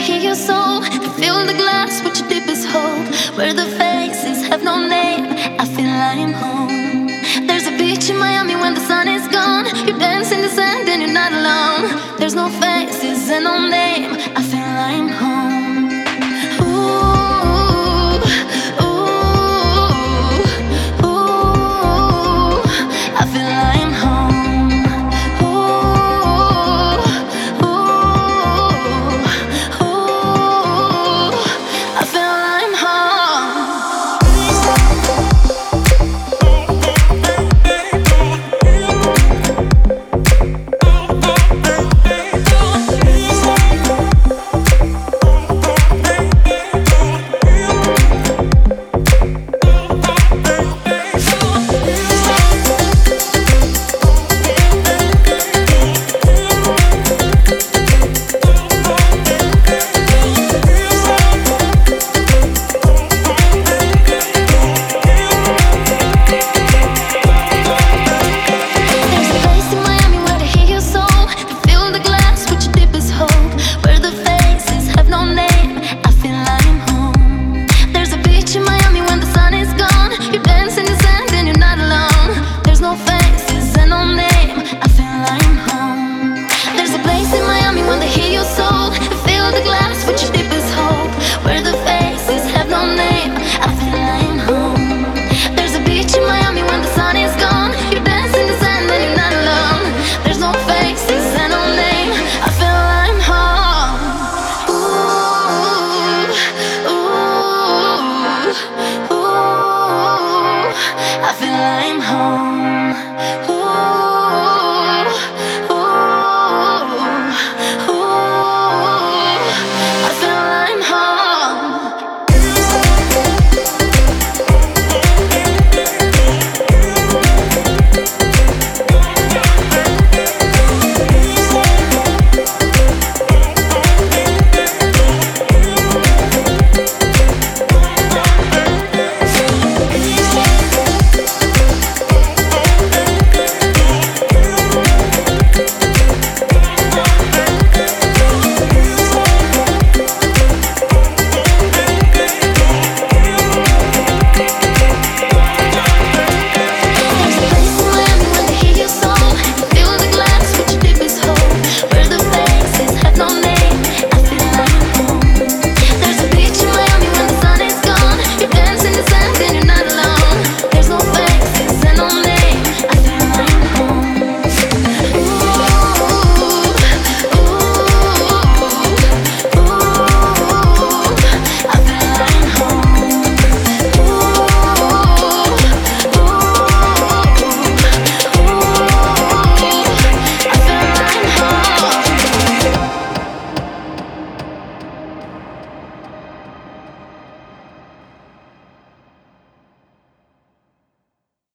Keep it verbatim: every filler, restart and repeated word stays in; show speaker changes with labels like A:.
A: hear your soul. Can feel the glass with your deepest hope. Where the faces have no name, I feel I'm home. There's a beach in Miami when the sun is gone. You dance in the sand and you're not alone. There's no faces and no name, I feel I'm home. Ooh, ooh, ooh, I feel I'm home. Ooh, ooh, ooh, I feel I'm home. Ooh, I feel I'm home. Ooh.